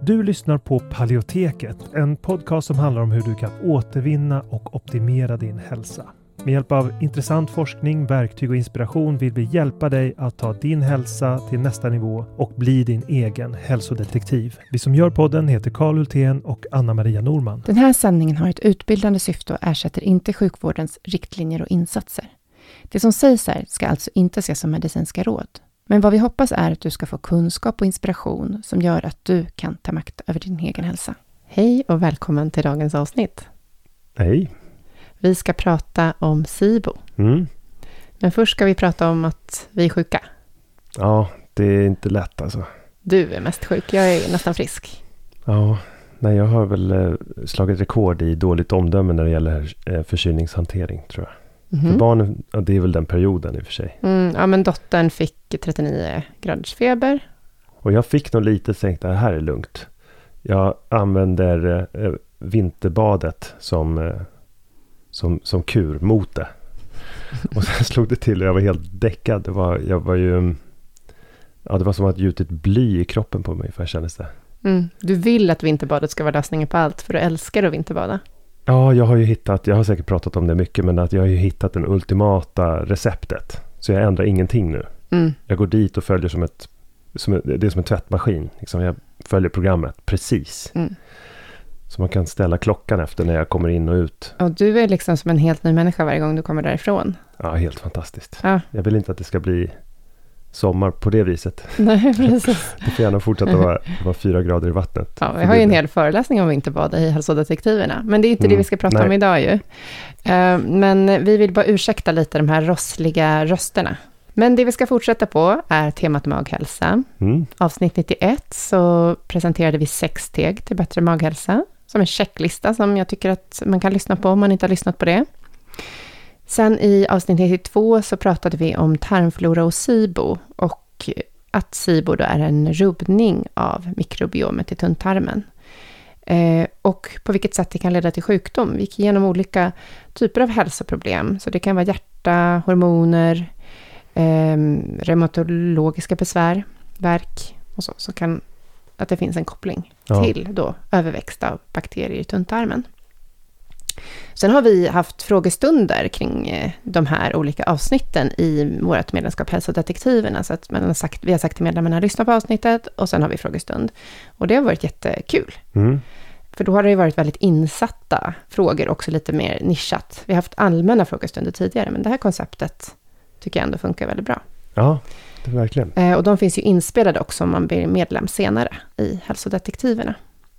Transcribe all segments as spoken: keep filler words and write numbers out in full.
Du lyssnar på Paleoteket, en podcast som handlar om hur du kan återvinna och optimera din hälsa. Med hjälp av intressant forskning, verktyg och inspiration vill vi hjälpa dig att ta din hälsa till nästa nivå och bli din egen hälsodetektiv. Vi som gör podden heter Carl Hultén och Anna-Maria Norman. Den här sändningen har ett utbildande syfte och ersätter inte sjukvårdens riktlinjer och insatser. Det som sägs här ska alltså inte ses som medicinska råd. Men vad vi hoppas är att du ska få kunskap och inspiration som gör att du kan ta makt över din egen hälsa. Hej och välkommen till dagens avsnitt. Hej. Vi ska prata om SIBO. Mm. Men först ska vi prata om att vi är sjuka. Ja, det är inte lätt alltså. Du är mest sjuk, jag är nästan frisk. Ja, nej, jag har väl eh, slagit rekord i dåligt omdöme när det gäller eh, förkylningshantering, tror jag. Mm-hmm. För barnen, ja, det är väl den perioden i och för sig. Mm, ja, men dottern fick trettionio graders feber. Och jag fick nog lite tänkt, det här är lugnt. Jag använder eh, vinterbadet som, eh, som, som kur mot det. Och sen slog det till och jag var helt däckad. Det var, jag var ju, ja, det var som att gjutit bly i kroppen på mig, för jag kändes det. Mm, du vill att vinterbadet ska vara lösningen på allt, för du älskar att vinterbada. Ja, jag har ju hittat, jag har säkert pratat om det mycket, men att jag har ju hittat den ultimata receptet. Så jag ändrar ingenting nu. Mm. Jag går dit och följer som ett, som, det är som en tvättmaskin. Liksom jag följer programmet precis. Mm. Så man kan ställa klockan efter när jag kommer in och ut. Och du är liksom som en helt ny människa varje gång du kommer därifrån. Ja, helt fantastiskt. Ja. Jag vill inte att det ska bli sommar på det viset. Nej, precis. Det får gärna fortsätta vara, vara fyra grader i vattnet. Ja, vi har ju en hel föreläsning om vinterbad i hälsodetektiverna. Men det är inte mm. det vi ska prata Nej. om idag ju. Uh, men vi vill bara ursäkta lite de här rossliga rösterna. Men det vi ska fortsätta på är temat maghälsa. Mm. Avsnitt nittioett så presenterade vi sex steg till bättre maghälsa. Som en checklista som jag tycker att man kan lyssna på om man inte har lyssnat på det. Sen i avsnitt nittiotvå så pratade vi om tarmflora och SIBO och att SIBO då är en rubbning av mikrobiomet i tunntarmen. Eh, och på vilket sätt det kan leda till sjukdom. Vi gick igenom olika typer av hälsoproblem. Så det kan vara hjärta, hormoner, eh, reumatologiska besvär, värk och så. Så kan att det finns en koppling ja. till då överväxt av bakterier i tunntarmen. Sen har vi haft frågestunder kring de här olika avsnitten i vårt medlemskap Hälsodetektiverna. Så att man har sagt, vi har sagt till medlemmarna att lyssna på avsnittet och sen har vi frågestund. Och det har varit jättekul. Mm. För då har det ju varit väldigt insatta frågor, också lite mer nischat. Vi har haft allmänna frågestunder tidigare, men det här konceptet tycker jag ändå funkar väldigt bra. Ja, det är verkligen. Och de finns ju inspelade också om man blir medlem senare i Hälsodetektiverna.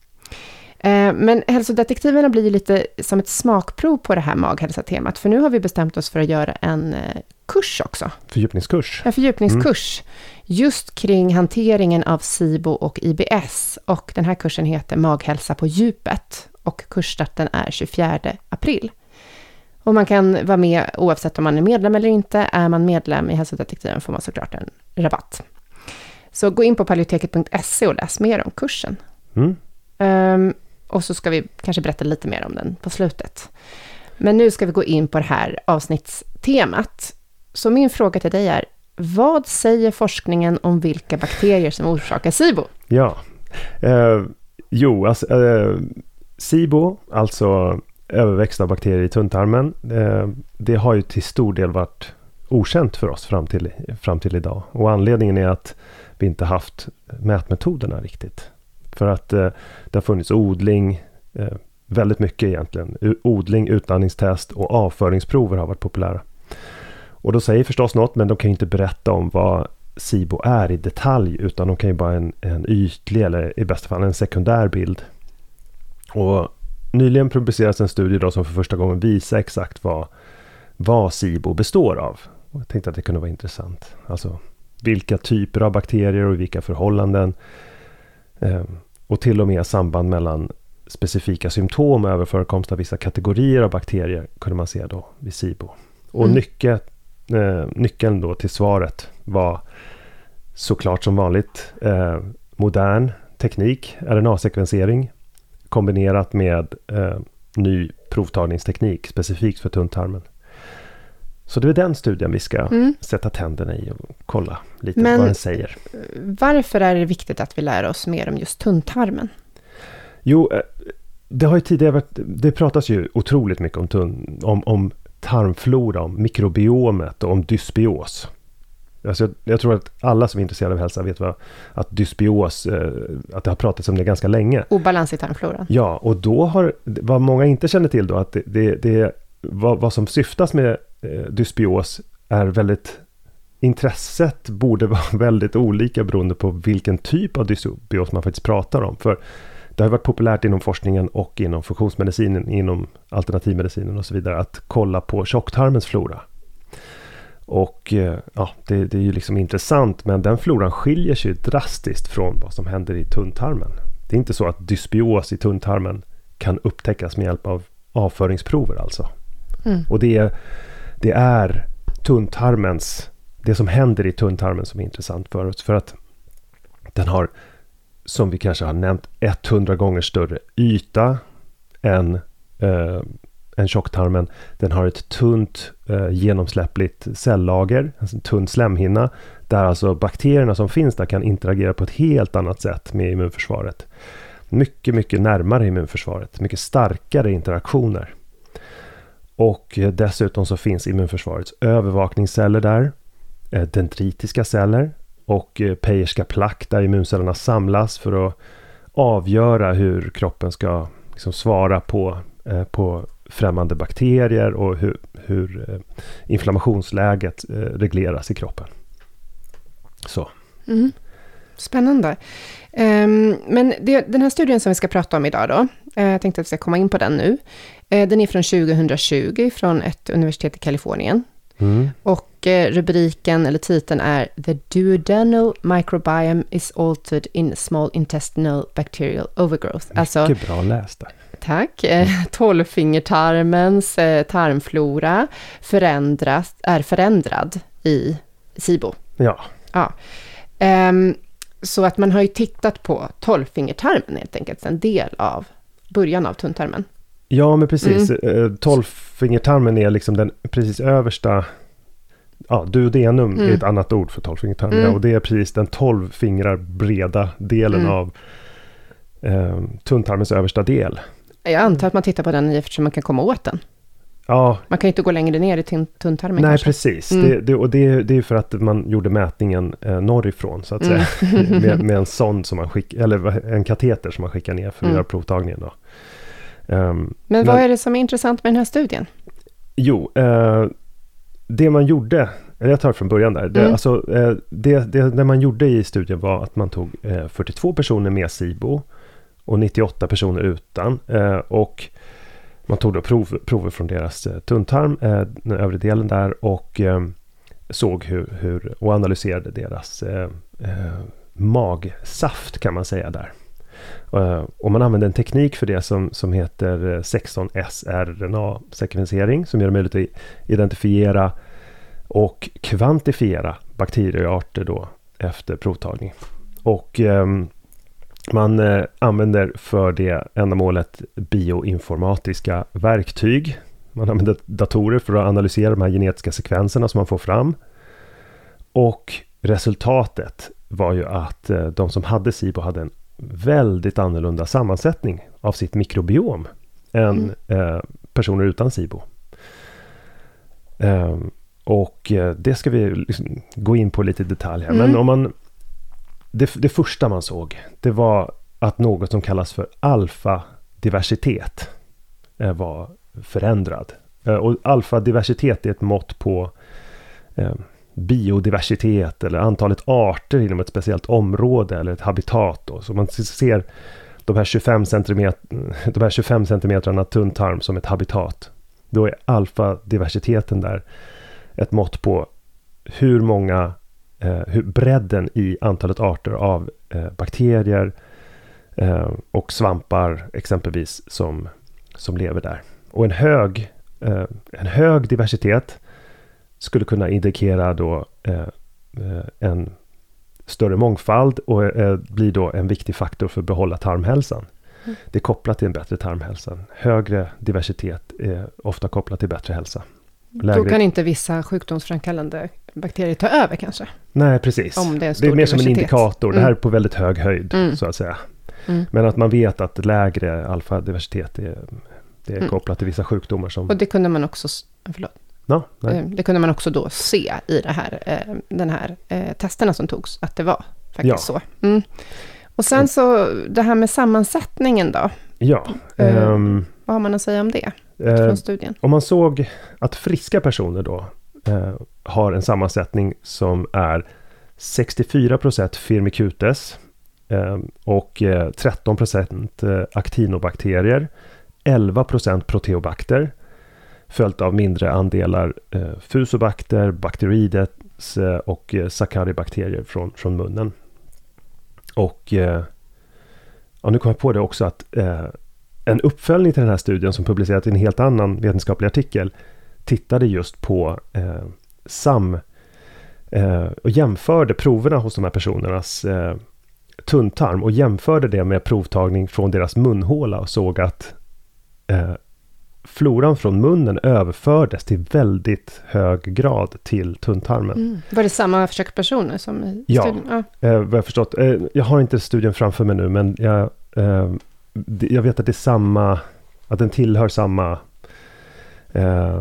Men hälsodetektiverna blir ju lite som ett smakprov på det här maghälsa-temat. För nu har vi bestämt oss för att göra en kurs också. Fördjupningskurs. En fördjupningskurs. Mm. Just kring hanteringen av SIBO och I B S. Och den här kursen heter Maghälsa på djupet. Och kursstarten är tjugofjärde april. Och man kan vara med oavsett om man är medlem eller inte. Är man medlem i Hälsodetektiven får man såklart en rabatt. Så gå in på paleoteket punkt se och läs mer om kursen. Mm. Um, Och så ska vi kanske berätta lite mer om den på slutet. Men nu ska vi gå in på det här avsnittstemat. Så min fråga till dig är, vad säger forskningen om vilka bakterier som orsakar SIBO? Ja, eh, jo, alltså, eh, SIBO, alltså överväxt av bakterier i tunntarmen, eh, det har ju till stor del varit okänt för oss fram till, fram till idag. Och anledningen är att vi inte haft mätmetoderna riktigt. För att eh, det har funnits odling, eh, väldigt mycket egentligen. U- odling, utandningstest och avföringsprover har varit populära. Och då säger förstås något, men de kan ju inte berätta om vad SIBO är i detalj, utan de kan ju bara en, en ytlig eller i bästa fall en sekundär bild. Och nyligen publicerades en studie då som för första gången visar exakt vad, vad SIBO består av. Och jag tänkte att det kunde vara intressant. Alltså vilka typer av bakterier och i vilka förhållanden. Eh, och till och med samband mellan specifika symptom och överförekomst av vissa kategorier av bakterier kunde man se då vid SIBO. Och mm. nyckeln, eh, nyckeln då till svaret var såklart som vanligt eh, modern teknik, R N A-sekvensering kombinerat med eh, ny provtagningsteknik specifikt för tunntarmen. Så det är den studien vi ska mm. sätta tänderna i och kolla lite Men vad den säger. Varför är det viktigt att vi lär oss mer om just tunntarmen? Jo, det har ju tidigare varit, det pratas ju otroligt mycket om, tunn, om, om tarmflora, om mikrobiomet och om dysbios. Alltså, jag tror att alla som är intresserade av hälsa vet vad, att dysbios, eh, att det har pratats om det ganska länge. Obalans i tarmfloran. Ja, och då har, vad många inte känner till då, att det, det, det vad, vad som syftas med eh, dysbios är väldigt, intresset borde vara väldigt olika beroende på vilken typ av dysbios man faktiskt pratar om. För det har varit populärt inom forskningen och inom funktionsmedicinen, inom alternativmedicinen och så vidare, att kolla på tjocktarmens flora. Och ja, det, det är ju liksom intressant, men den floran skiljer sig drastiskt från vad som händer i tunntarmen. Det är inte så att dysbios i tunntarmen kan upptäckas med hjälp av avföringsprover alltså. Mm. Och det är, det är tunntarmens, det som händer i tunntarmen som är intressant för oss, för att den har, som vi kanske har nämnt, hundra gånger större yta än eh, än tjocktarmen. Den har ett tunt eh, genomsläppligt cellager, en tunn slemhinna, där alltså bakterierna som finns där kan interagera på ett helt annat sätt med immunförsvaret. Mycket, mycket närmare immunförsvaret. Mycket starkare interaktioner. Och eh, dessutom så finns immunförsvarets övervakningsceller där, eh, dendritiska celler och eh, Peyerska plack där immuncellerna samlas för att avgöra hur kroppen ska liksom svara på, eh, på främmande bakterier och hur, hur eh, inflammationsläget eh, regleras i kroppen. Så. Mm. Spännande. Um, men det, den här studien som vi ska prata om idag då, eh, jag tänkte att vi ska komma in på den nu. Eh, den är från tjugohundratjugo från ett universitet i Kalifornien. Mm. Och eh, rubriken eller titeln är The Duodenal Microbiome is Altered in Small Intestinal Bacterial Overgrowth. Mycket alltså, bra läst där. Tack. Eh, tolvfingertarmens eh, tarmflora förändras, är förändrad i SIBO. Ja. Ja. Um, så att man har ju tittat på tolvfingertarmen helt enkelt, en del av början av tunntarmen. Ja, men precis. Mm. Tolvfingertarmen är liksom den precis översta, ja, duodenum mm. är ett annat ord för tolvfingertarmen. Mm. Och det är precis den tolv fingrar breda delen mm. av eh, tunntarmens översta del. Jag antar att man tittar på den eftersom man kan komma åt den. Ja. Man kan ju inte gå längre ner i tunntarmen. Nej, kanske. Precis. Mm. Det, det, och det, det är för att man gjorde mätningen eh, norrifrån så att mm. säga. med, med en sond som man skickar, eller en kateter som man skickar ner för att mm. göra provtagningen då. Um, men vad men, är det som är intressant med den här studien? Jo, eh, det man gjorde, eller jag tar från början där. Det, mm. alltså, eh, det, det, det man gjorde i studien var att man tog eh, fyrtiotvå personer med SIBO och nittioåtta personer utan. Eh, och man tog då prov, prover från deras eh, tunntarm, eh, den övre delen där, och eh, såg hur, hur, och analyserade deras eh, eh, magsaft kan man säga där. Uh, och man använder en teknik för det som, som heter sexton S R N A-sekvensering som gör det möjligt att identifiera och kvantifiera bakteriearter då efter provtagning. Och um, man uh, använder för det ändamålet bioinformatiska verktyg. Man använder datorer för att analysera de här genetiska sekvenserna som man får fram. Och resultatet var ju att uh, de som hade SIBO hade en väldigt annorlunda sammansättning av sitt mikrobiom än mm. eh, personer utan SIBO. Eh, och eh, det ska vi liksom gå in på lite i detalj här. Mm. Men om man, det, det första man såg, det var att något som kallas för alfadiversitet eh, var förändrad. Eh, och alfadiversitet är ett mått på eh, biodiversitet eller antalet arter inom ett speciellt område eller ett habitat då. Så man ser de här tjugofem centimeter, de här tjugofem centimetrarna tunntarm som ett habitat. Då är alfadiversiteten där ett mått på hur många eh, hur bredden i antalet arter av eh, bakterier eh, och svampar exempelvis som, som lever där. Och en hög eh, en hög diversitet skulle kunna indikera då eh, en större mångfald och eh, blir då en viktig faktor för att behålla tarmhälsan. Mm. Det är kopplat till en bättre tarmhälsa. Högre diversitet är ofta kopplat till bättre hälsa. Lägre... Då kan inte vissa sjukdomsframkallande bakterier ta över kanske. Nej, precis. Om det är, en det är mer diversitet. som en indikator. Mm. Det här är på väldigt hög höjd, mm. så att säga. Mm. Men att man vet att lägre alfadiversitet är, det är Mm. kopplat till vissa sjukdomar. Som... Och det kunde man också... Förlåt. No, nej. Det kunde man också då se i det här, eh, den här eh, testerna som togs, att det var faktiskt ja. så. Mm. Och sen så, det här med sammansättningen då. Ja. Eh, Um, vad har man att säga om det eh, från studien? Om man såg att friska personer då eh, har en sammansättning som är sextiofyra procent Firmicutes eh, och eh, tretton procent eh, actinobakterier, elva procent proteobakter, följt av mindre andelar eh, fusobakter, Bacteroides eh, och eh, Saccharibakterier från, från munnen. Och eh, ja, nu kommer jag på det också att eh, en uppföljning till den här studien som publicerat i en helt annan vetenskaplig artikel tittade just på eh, sam eh, och jämförde proverna hos de här personernas eh, tunntarm och jämförde det med provtagning från deras munhåla och såg att eh, floran från munnen överfördes till väldigt hög grad till tunntarmen. Mm. Var det samma försökspersoner som i ja, studien? Ja, eh, vad jag förstått. Eh, jag har inte studien framför mig nu, men jag, eh, det, jag vet att det är samma, att den tillhör samma eh,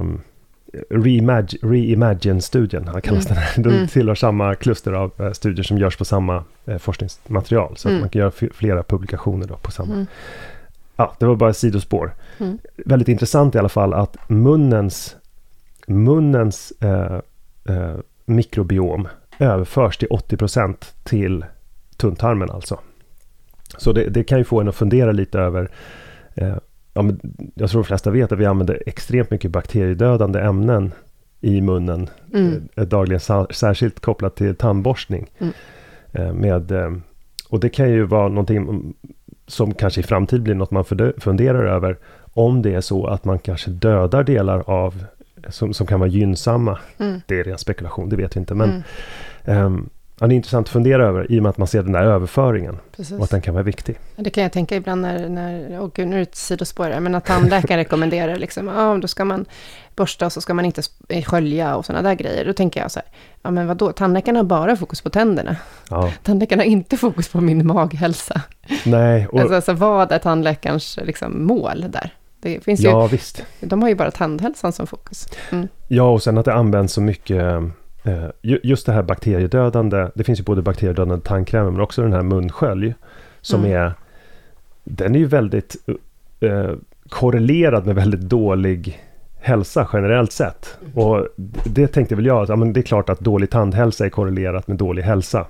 Reimag- Reimagine-studien, han kallas mm. den. Den mm. tillhör samma kluster av eh, studier som görs på samma eh, forskningsmaterial, så mm. att man kan göra f- flera publikationer då på samma. Mm. Ja, det var bara sidospår. Mm. Väldigt intressant i alla fall att munnens, munnens eh, eh, mikrobiom överförs till åttio procent till tunntarmen alltså. Så det, det kan ju få en att fundera lite över, eh, ja, men jag tror de flesta vet att vi använder extremt mycket bakteriedödande ämnen i munnen mm. eh, dagligen, särskilt kopplat till tandborstning. Mm. Eh, med, eh, och det kan ju vara någonting som kanske i framtid blir något man funderar över, om det är så att man kanske dödar delar av som, som kan vara gynnsamma. Mm. Det är ren spekulation, det vet vi inte. Men mm. um, ja, det är intressant att fundera över i och med att man ser den där överföringen. Precis. Och att den kan vara viktig. Det kan jag tänka ibland när, när och nu är det ett sidospår, men att tandläkaren rekommenderar liksom, ja, då ska man borsta och så ska man inte skölja och sådana där grejer. Då tänker jag så här, ja men vadå, tandläkaren har bara fokus på tänderna. Ja. Tandläkaren har inte fokus på min maghälsa. Nej. Och alltså, alltså vad är tandläkarens liksom, mål där? Det finns ja, ju, visst. De har ju bara tandhälsan som fokus. Mm. Ja, och sen att det används så mycket, eh, just det här bakteriedödande, det finns ju både bakteriedödande tandkrämer men också den här munskölj som mm. är, den är ju väldigt eh, korrelerad med väldigt dålig hälsa generellt sett. Mm. Och det tänkte väl jag, att ja, men det är klart att dålig tandhälsa är korrelerat med dålig hälsa.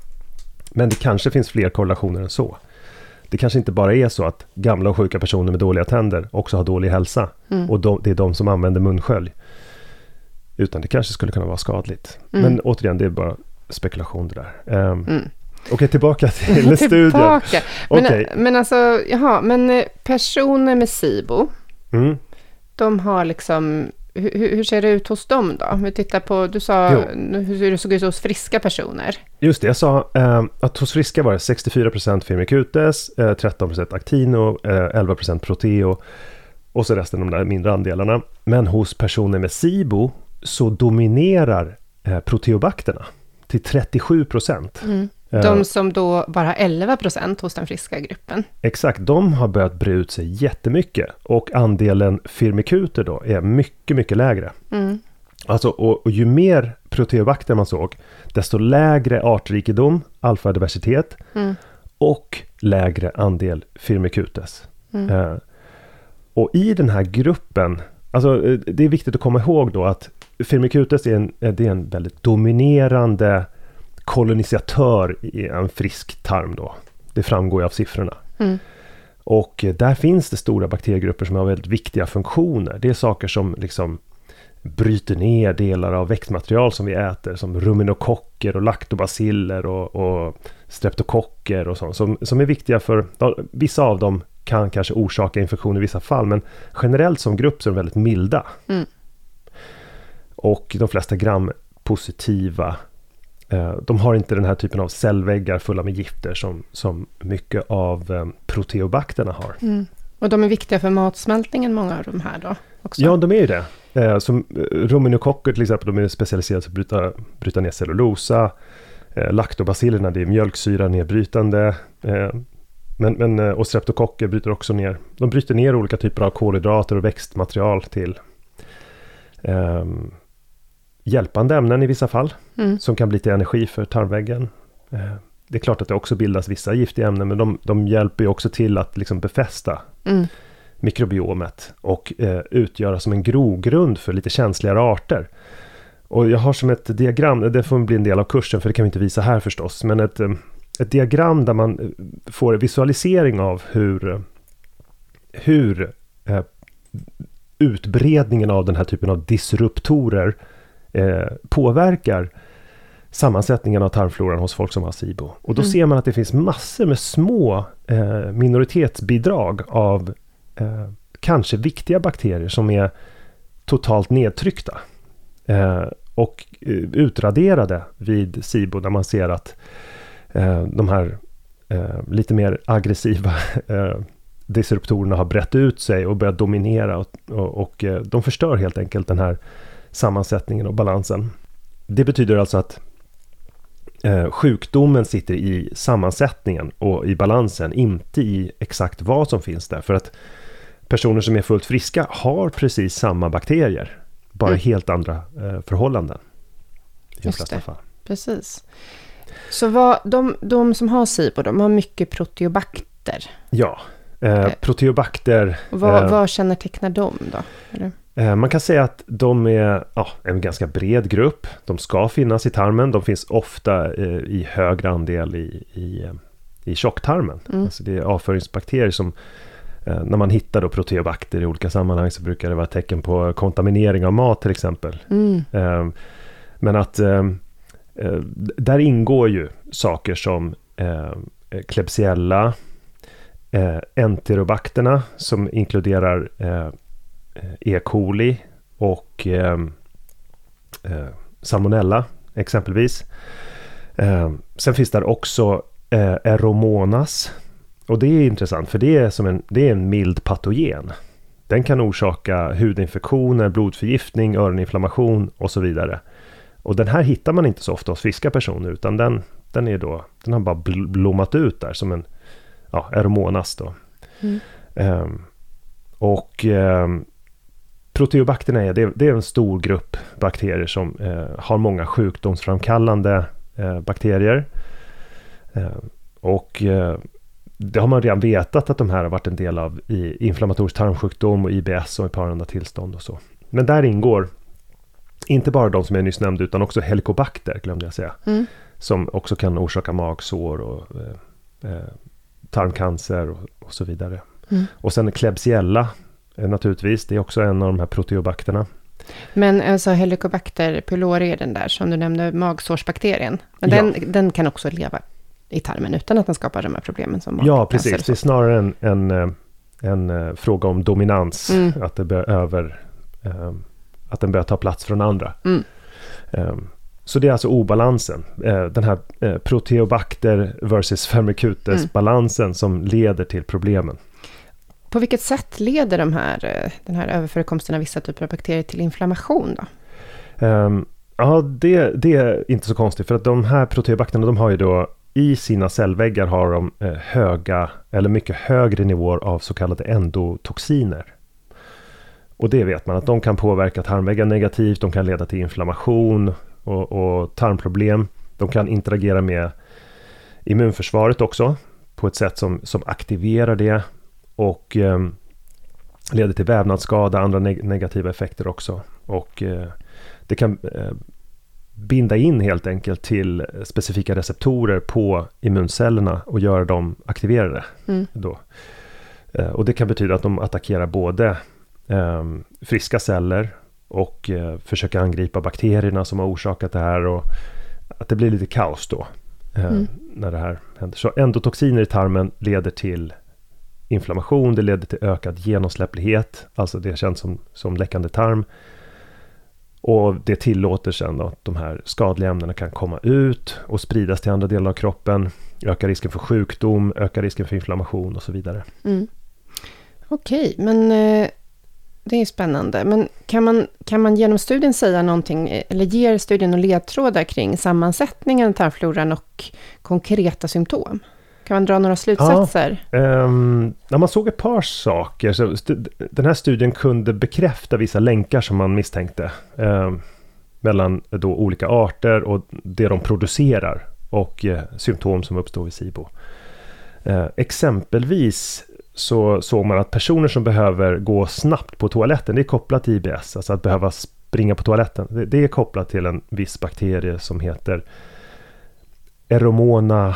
Men det kanske finns fler korrelationer än så. Det kanske inte bara är så att gamla och sjuka personer med dåliga tänder också har dålig hälsa. Mm. Och de, det är de som använder munskölj. Utan det kanske skulle kunna vara skadligt. Mm. Men återigen, det är bara spekulation det där. Um, mm. Okej, okay, tillbaka till studien. Tillbaka. Men, okay. men alltså, jaha, men personer med SIBO, mm. de har liksom, hur, hur ser det ut hos dem då? Om vi tittar på, du sa jo. hur det såg ut hos friska personer. Just det, jag sa eh, att hos friska var det sextiofyra procent Firmicutes, eh, tretton procent actino, eh, elva procent proteo och så resten de där mindre andelarna. Men hos personer med SIBO så dominerar eh, proteobakterna till trettiosju procent. Mm. De som då bara har elva procent hos den friska gruppen. Exakt, de har börjat bre ut sig jättemycket. Och andelen firmikuter då är mycket, mycket lägre. Mm. Alltså, och, och ju mer proteobakter man såg, desto lägre artrikedom, alfadiversitet mm. och lägre andel firmicutes. Mm. Eh, och i den här gruppen, alltså det är viktigt att komma ihåg då att firmicutes är en, det är en väldigt dominerande kolonisatör i en frisk tarm då. Det framgår ju av siffrorna. Mm. Och där finns det stora bakteriegrupper som har väldigt viktiga funktioner. Det är saker som liksom bryter ner delar av växtmaterial som vi äter, som ruminokocker och laktobaciller och, och streptokocker och sånt, som, som är viktiga för, vissa av dem kan kanske orsaka infektion i vissa fall, men generellt som grupp så är de väldigt milda. Mm. Och de flesta gram-positiva, eh, de har inte den här typen av cellväggar fulla med gifter som, som mycket av eh, proteobakterna har. Mm. Och de är viktiga för matsmältningen, många av de här då? också. Ja, de är ju det. Eh, som ruminokocker till exempel, de är specialiserade på att bryta, bryta ner cellulosa. Eh, laktobacillerna, det är mjölksyra nedbrytande. Eh, men, men, och streptokocker bryter också ner. De bryter ner olika typer av kolhydrater och växtmaterial till eh, hjälpande ämnen i vissa fall. Mm. Som kan bli till energi för tarmväggen. Eh, det är klart att det också bildas vissa giftiga ämnen, men de, de hjälper ju också till att liksom befästa mm. mikrobiomet och eh, utgöra som en grogrund för lite känsligare arter. Och jag har som ett diagram, det får bli en del av kursen för det kan vi inte visa här förstås, men ett, ett diagram där man får en visualisering av hur, hur eh, utbredningen av den här typen av disruptorer eh, påverkar sammansättningen av tarmfloran hos folk som har SIBO. Och då mm. ser man att det finns massor med små eh, minoritetsbidrag av eh, kanske viktiga bakterier som är totalt nedtryckta eh, och eh, utraderade vid SIBO, där man ser att eh, de här eh, lite mer aggressiva eh, disruptorerna har brett ut sig och börjat dominera och, och, och eh, de förstör helt enkelt den här sammansättningen och balansen. Det betyder alltså att Eh, sjukdomen sitter i sammansättningen och i balansen, inte i exakt vad som finns där. För att personer som är fullt friska har precis samma bakterier, bara mm. helt andra eh, förhållanden i de flesta fall. Precis. Så vad, de, de som har SIBO, de har mycket proteobakter. Ja, eh, proteobakter. Vad, eh, vad kännetecknar de då? Eller? Man kan säga att de är ja, en ganska bred grupp. De ska finnas i tarmen. De finns ofta eh, i högre andel i, i, i tjocktarmen. Mm. Alltså det är avföringsbakterier som eh, när man hittar då proteobakter i olika sammanhang så brukar det vara tecken på kontaminering av mat till exempel. Mm. Eh, men att eh, där ingår ju saker som eh, Klebsiella, eh, enterobakterna som inkluderar eh, E. coli och eh, eh, salmonella exempelvis. Eh, sen finns där också eh, Aeromonas, och det är intressant för det är som en, det är en mild patogen. Den kan orsaka hudinfektioner, blodförgiftning, öroninflammation och så vidare. Och den här hittar man inte så ofta hos friska personer, utan den, den, är då, den har bara blommat ut där som en ja, Aeromonas då. Mm. Eh, och eh, proteobakterna är, det, det är en stor grupp bakterier som eh, har många sjukdomsframkallande eh, bakterier. Eh, och eh, det har man redan vetat att de här har varit en del av i inflammatorisk tarmsjukdom och I B S och ett par andra tillstånd och så. Men där ingår inte bara de som jag nyss nämnde utan också helicobacter, glömde jag säga. Mm. Som också kan orsaka magsår och eh, eh, tarmcancer och, och så vidare. Mm. Och sen Klebsiella naturligtvis, det är också en av de här proteobakterna. Men alltså Helicobacter pylori är den där som du nämnde, magsårsbakterien. Men den, ja. den kan också leva i tarmen utan att den skapar de här problemen som Ja, precis. Det är snarare en, en, en, en fråga om dominans. Mm. Att, det bör över, um, att den börjar ta plats från andra. Mm. Um, så det är alltså obalansen. Uh, den här uh, proteobacter versus Firmicutes-balansen mm. som leder till problemen. På vilket sätt leder de här, den här överförekomsten av vissa typer av bakterier till inflammation då? Um, ja, det, det är inte så konstigt. För att de här proteobakterna, de har ju då i sina cellväggar har de eh, höga eller mycket högre nivåer av så kallade endotoxiner. Och det vet man att de kan påverka tarmväggen negativt. De kan leda till inflammation och, och tarmproblem. De kan interagera med immunförsvaret också på ett sätt som, som aktiverar det. Och eh, leder till vävnadsskada, andra neg- negativa effekter också. Och eh, det kan eh, binda in helt enkelt till specifika receptorer på immuncellerna och göra dem aktiverade. Mm. Då. Eh, och det kan betyda att de attackerar både eh, friska celler och eh, försöker angripa bakterierna som har orsakat det här. Och att det blir lite kaos då eh, mm. när det här händer. Så endotoxiner i tarmen leder till inflammation, det leder till ökad genomsläpplighet, alltså det känns som, som läckande tarm. Och det tillåter sedan då att de här skadliga ämnena kan komma ut och spridas till andra delar av kroppen, öka risken för sjukdom, öka risken för inflammation och så vidare. Mm. Okej, men eh, det är spännande. Men kan man, kan man genom studien säga någonting, eller ger studien och ledtrådar kring sammansättningen av tarmfloran och konkreta symptom? Kan man dra några slutsatser? Ja, um, när man såg ett par saker, så st- den här studien kunde bekräfta vissa länkar som man misstänkte um, mellan då olika arter och det de producerar och uh, symptom som uppstår vid SIBO. Uh, exempelvis så såg man att personer som behöver gå snabbt på toaletten, det är kopplat till I B S, alltså att behöva springa på toaletten. Det, det är kopplat till en viss bakterie som heter Aeromona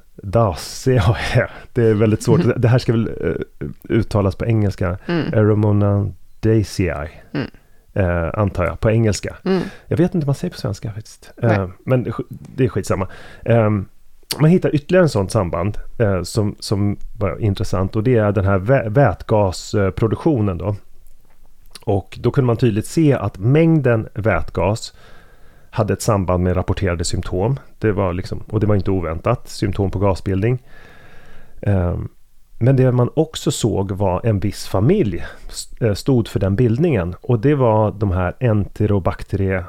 daceae. Det är väldigt svårt. Mm. Det här ska väl uh, uttalas på engelska. Mm. Aeromona daceae. Mm. Uh, antar jag, på engelska. Mm. Jag vet inte vad man säger på svenska faktiskt. Uh, men det, det är skitsamma. Um, Man hittar ytterligare en sånt samband eh, som, som var intressant, och det är den här vä- vätgasproduktionen då. Och då kunde man tydligt se att mängden vätgas hade ett samband med rapporterade symptom. Det var liksom, och det var inte oväntat, symptom på gasbildning. Eh, men det man också såg var en viss familj st- stod för den bildningen, och det var de här Enterobacteria,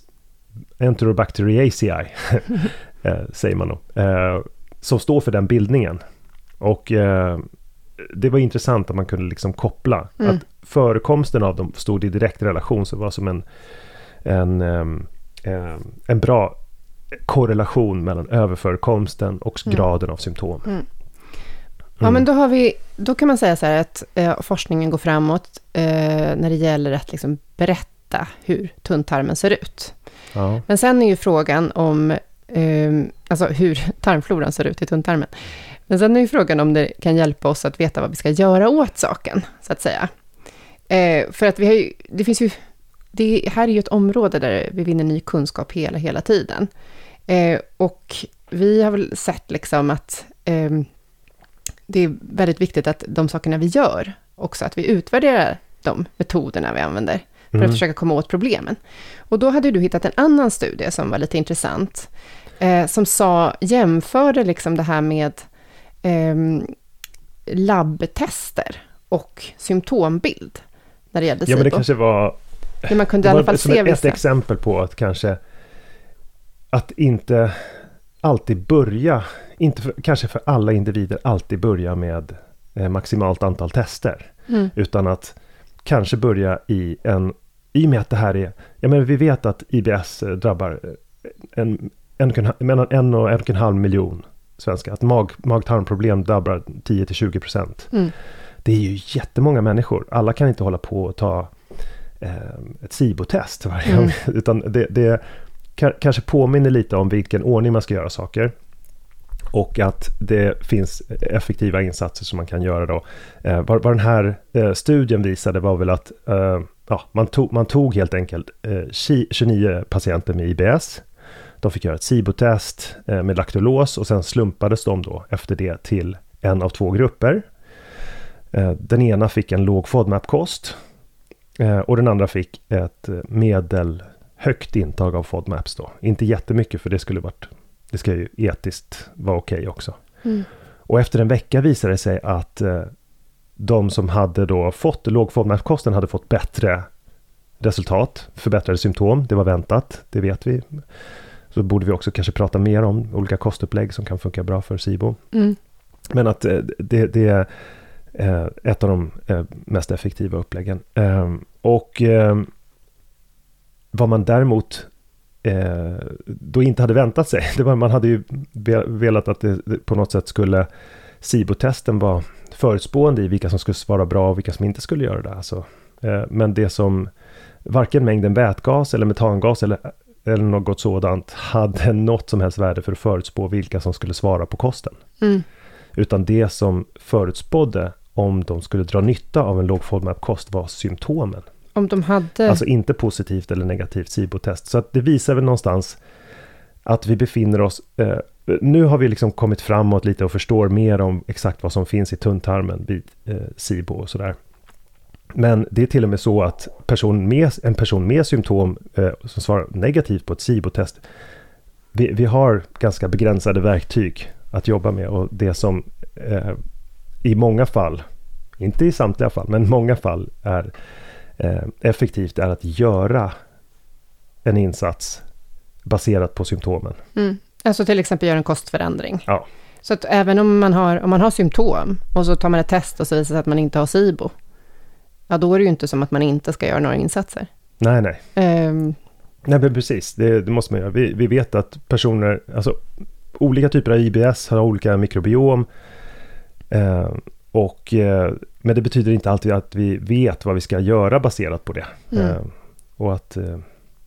Enterobacteriaceae Eh, säger man då, eh, som står för den bildningen. Och eh, det var intressant att man kunde liksom koppla mm. att förekomsten av dem stod i direkt relation, så det var som en en, eh, en bra korrelation mellan överförekomsten och mm. graden av symptom. Mm. Ja, men då har vi, då kan man säga så här att eh, forskningen går framåt eh, när det gäller att liksom berätta hur tunntarmen ser ut. Ja. Men sen är ju frågan om Um, alltså hur tarmfloran ser ut i tunntarmen. Men sen är ju frågan om det kan hjälpa oss att veta vad vi ska göra åt saken, så att säga. Uh, för att vi har ju, det finns ju, det här är ju ett område där vi vinner ny kunskap hela, hela tiden. Uh, och vi har väl sett liksom att um, det är väldigt viktigt att de sakerna vi gör också, att vi utvärderar de metoderna vi använder för mm. att försöka komma åt problemen. Och då hade du hittat en annan studie som var lite intressant, eh, som sa, jämförde liksom det här med eh, labbtester och symptombild när det gällde SIBO. Ja, men det kanske var, det man kunde i alla fall se ett vissa. exempel på att kanske att inte alltid börja, inte för, kanske för alla individer alltid börja med eh, maximalt antal tester, mm. utan att kanske börja i en, i och med att det här är, ja men vi vet att I B S drabbar en, en, mellan en och en och en halv miljon svenskar, att mag, mag-tarmproblem drabbar tio till tjugo procent. Mm. Det är ju jättemånga människor. Alla kan inte hålla på och ta eh, ett SIBO-test varje gång, mm. utan det, det k- kanske påminner lite om vilken ordning man ska göra saker. Och att det finns effektiva insatser som man kan göra då. Eh, vad, vad den här eh, studien visade var väl att eh, ja, man, tog, man tog helt enkelt eh, tjugonio patienter med I B S. De fick göra ett SIBO-test eh, med laktolos, och sen slumpades de då efter det till en av två grupper. Eh, den ena fick en låg FODMAP-kost eh, och den andra fick ett medelhögt intag av FODMAPs då. Inte jättemycket, för det skulle varit Det ska ju etiskt vara okej okay också. Mm. Och efter en vecka visade det sig att eh, de som hade då fått låg FODMAP-kosten hade fått bättre resultat, förbättrade symptom. Det var väntat, det vet vi. Så borde vi också kanske prata mer om olika kostupplägg som kan funka bra för SIBO. Mm. Men att eh, det, det är eh, ett av de eh, mest effektiva uppläggen. Eh, och eh, vad man däremot Eh, då inte hade väntat sig. Det var, man hade ju velat att det, det på något sätt skulle SIBO-testen vara förutspående i vilka som skulle svara bra och vilka som inte skulle göra det. Alltså, eh, men det som varken mängden vätgas eller metangas eller, eller något sådant hade något som helst värde för att förutspå vilka som skulle svara på kosten. Mm. Utan det som förutspådde om de skulle dra nytta av en låg FODMAP-kost var symptomen. Om de hade... Alltså inte positivt eller negativt SIBO-test. Så att det visar väl någonstans att vi befinner oss... Eh, nu har vi liksom kommit framåt lite och förstår mer om exakt vad som finns i tunntarmen vid eh, SIBO och sådär. Men det är till och med så att person med, en person med symptom eh, som svarar negativt på ett SIBO-test, vi, vi har ganska begränsade verktyg att jobba med, och det som eh, i många fall, inte i samtliga fall, men många fall är eh, effektivt är att göra en insats baserat på symptomen. Mm. Alltså till exempel göra en kostförändring. Ja. Så att även om man har, om man har symptom och så tar man ett test och så visar det sig att man inte har SIBO, ja då är det ju inte som att man inte ska göra några insatser. Nej, nej. Um, nej, men precis. Det, det måste man göra. Vi, vi vet att personer, alltså olika typer av I B S har olika mikrobiom. Eh, och, eh, men det betyder inte alltid att vi vet vad vi ska göra baserat på det. Mm. Eh, och att... Eh,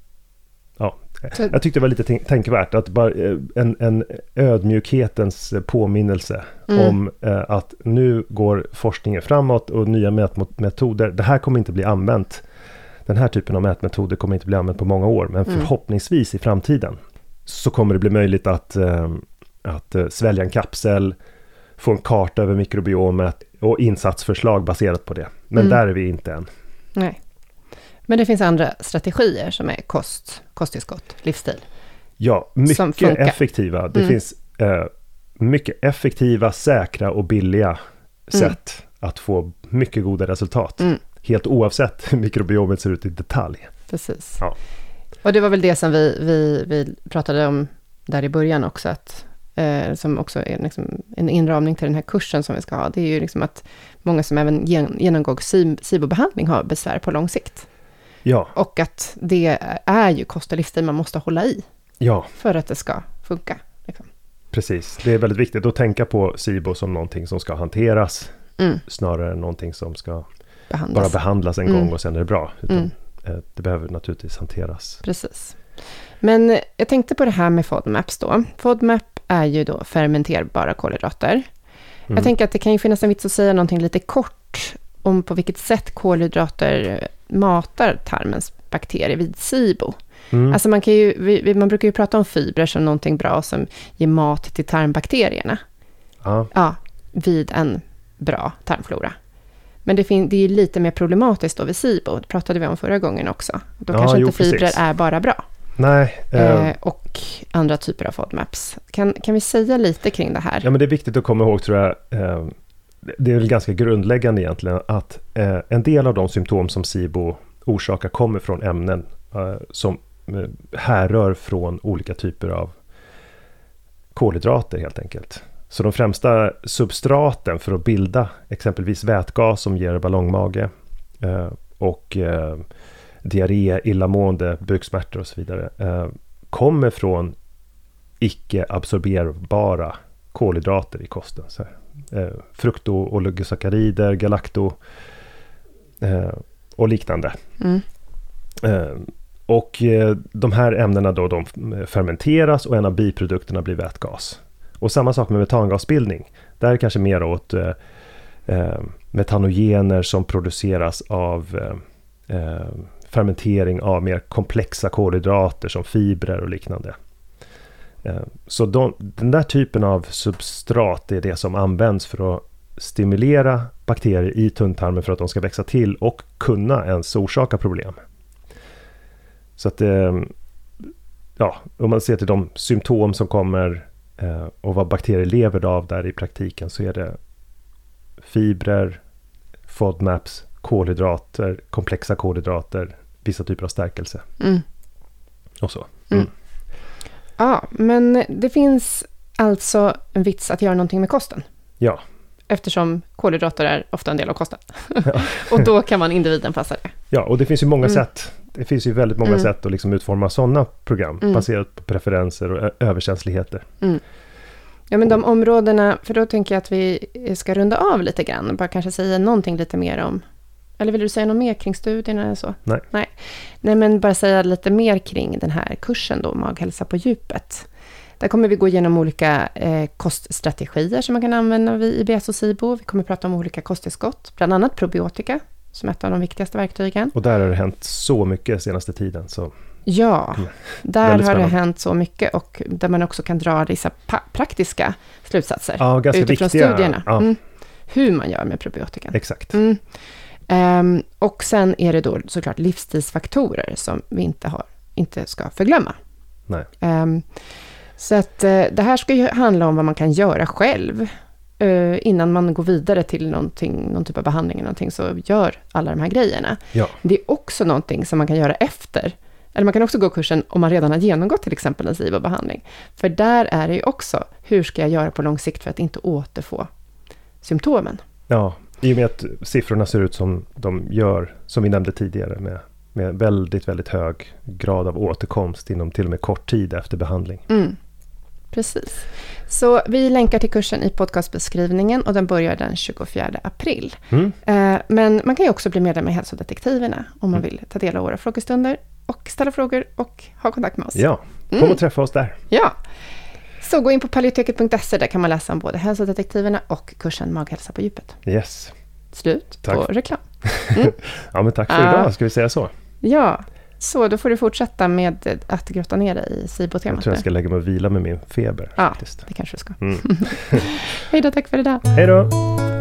ja, så, jag tyckte det var lite t- tänkvärt att bara eh, en, en ödmjukhetens påminnelse mm. om eh, att nu går forskningen framåt och nya mätmetoder. Det här kommer inte bli använt. Den här typen av mätmetoder kommer inte bli använt på många år. Men mm. förhoppningsvis i framtiden så kommer det bli möjligt att, eh, att eh, svälja en kapsel, få en karta över mikrobiomet och insatsförslag baserat på det. Men mm. där är vi inte än. Nej. Men det finns andra strategier som är kost, kosttillskott, livsstil. Ja, mycket effektiva. Det mm. finns eh, mycket effektiva, säkra och billiga mm. sätt att få mycket goda resultat. Mm. Helt oavsett hur mikrobiomet ser ut i detalj. Precis. Ja. Och det var väl det som vi, vi, vi pratade om där i början också, att, eh, som också är liksom en inramning till den här kursen som vi ska ha. Det är ju liksom att många som även gen, genomgår SIBO-behandling har besvär på lång sikt. Ja. Och att det är ju kost och livsstil man måste hålla i. Ja. För att det ska funka. Liksom. Precis. Det är väldigt viktigt att tänka på SIBO som någonting som ska hanteras. Mm. Snarare än någonting som ska behandlas. bara behandlas en mm. gång och sen är det bra. Utan mm. det behöver naturligtvis hanteras. Precis. Men jag tänkte på det här med FODMAPs då. FODMAP är ju då fermenterbara kolhydrater. Mm. Jag tänker att det kan ju finnas en vits att säga någonting lite kort om på vilket sätt kolhydrater matar tarmens bakterier vid SIBO. Mm. Alltså man kan ju, vi, man brukar ju prata om fibrer som någonting bra som ger mat till tarmbakterierna. Ja. Ja, vid en bra tarmflora. Men det, fin- det är ju lite mer problematiskt då vid SIBO. Det pratade vi om förra gången också. Då ja, kanske jo, inte fibrer precis. är bara bra. Nej. Eh, eh, och andra typer av FODMAPs. Kan, kan vi säga lite kring det här? Ja, men det är viktigt att komma ihåg, tror jag. Eh, det är väl ganska grundläggande egentligen att eh, en del av de symptom som SIBO orsakar kommer från ämnen eh, som eh, härrör från olika typer av kolhydrater helt enkelt. Så de främsta substraten för att bilda exempelvis vätgas som ger ballongmage eh, och eh, diarré, illamående, buksmärtor och så vidare eh, kommer från icke-absorberbara kolhydrater i kosten. Så, eh, frukto-oligosaccharider, galacto eh, och liknande. Mm. Eh, och eh, de här ämnena då, de fermenteras och en av biprodukterna blir vätgas. Och samma sak med metangasbildning. Där är det kanske mer åt eh, eh, metanogener som produceras av eh, fermentering av mer komplexa kolhydrater som fibrer och liknande. Eh, så de, den där typen av substrat är det som används för att stimulera bakterier i tunntarmen för att de ska växa till och kunna ens orsaka problem. Så att eh, ja, om man ser till de symptom som kommer eh, och vad bakterier lever av där i praktiken, så är det fibrer, FODMAPs, kolhydrater, komplexa kolhydrater, vissa typer av stärkelse. Mm. Och så. Mm. Mm. Ja, men det finns alltså en vits att göra någonting med kosten. Ja. Eftersom kolhydrater är ofta en del av kosten. Ja. Och då kan man individanpassa det. Ja, och det finns ju många mm. sätt. Det finns ju väldigt många mm. sätt att liksom utforma sådana program mm. baserat på preferenser och överkänsligheter. Mm. Ja, men de områdena, för då tänker jag att vi ska runda av lite grann. Bara kanske säga någonting lite mer om, eller vill du säga något mer kring studierna eller så? Nej. Nej. Nej, men bara säga lite mer kring den här kursen då, maghälsa på djupet. Där kommer vi gå igenom olika eh, koststrategier som man kan använda vid I B S och SIBO. Vi kommer prata om olika kosttillskott, bland annat probiotika som ett av de viktigaste verktygen. Och där har det hänt så mycket senaste tiden. Så. Ja, mm. där har det hänt så mycket och där man också kan dra vissa pa- praktiska slutsatser ja, ganska utifrån viktiga. studierna. Ja. Mm. Hur man gör med probiotika. Exakt. Mm. Um, och sen är det då såklart livsstilsfaktorer som vi inte, har, inte ska förglömma. Nej. Um, så att uh, det här ska ju handla om vad man kan göra själv uh, innan man går vidare till någonting, någon typ av behandling eller någonting, så gör alla de här grejerna. Ja. Det är också någonting som man kan göra efter. Eller man kan också gå kursen om man redan har genomgått till exempel en SIBO-behandling. För där är det ju också, hur ska jag göra på lång sikt för att inte återfå symptomen? Ja, i och med att siffrorna ser ut som de gör, som vi nämnde tidigare, med, med väldigt, väldigt hög grad av återkomst inom till och med kort tid efter behandling. Mm. Precis. Så vi länkar till kursen i podcastbeskrivningen och den börjar den tjugofjärde april. Mm. Eh, men man kan ju också bli medlem i Hälsodetektiverna om man vill ta del av våra frågestunder och ställa frågor och ha kontakt med oss. Ja, kom Mm. och träffa oss där. Ja, så gå in på paleoteket punkt se, där kan man läsa om både Hälsodetektiverna och kursen Maghälsa på djupet. Yes. Slut Tack. på reklam. Mm. Ja, men tack för Ah. idag, ska vi säga så? Ja, så då får du fortsätta med att grotta ner dig i SIBO-temat. Jag tror jag ska lägga mig och vila med min feber. Ja, faktiskt. det kanske du ska. Mm. Hej då, tack för idag. Hej då!